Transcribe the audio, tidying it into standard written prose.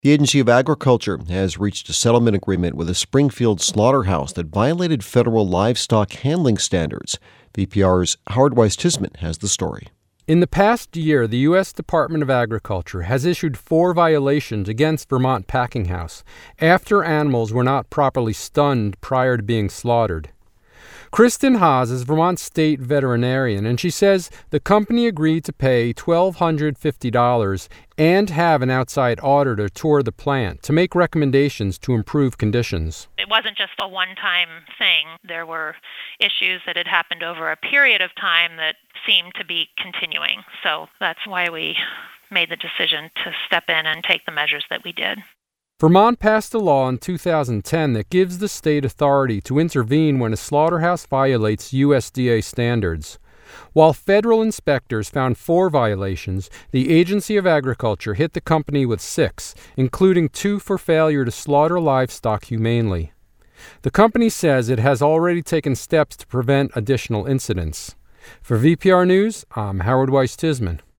The Agency of Agriculture has reached a settlement agreement with a Springfield slaughterhouse that violated federal livestock handling standards. VPR's Howard Weiss-Tisman has the story. In the past year, the U.S. Department of Agriculture has issued 4 violations against Vermont Packing House after animals were not properly stunned prior to being slaughtered. Kristen Haas is Vermont's state veterinarian, and she says the company agreed to pay $1,250 and have an outside auditor tour the plant to make recommendations to improve conditions. It wasn't just a one-time thing. There were issues that had happened over a period of time that seemed to be continuing. So that's why we made the decision to step in and take the measures that we did. Vermont passed a law in 2010 that gives the state authority to intervene when a slaughterhouse violates USDA standards. While federal inspectors found 4 violations, the Agency of Agriculture hit the company with 6, including 2 for failure to slaughter livestock humanely. The company says it has already taken steps to prevent additional incidents. For VPR News, I'm Howard Weiss-Tisman.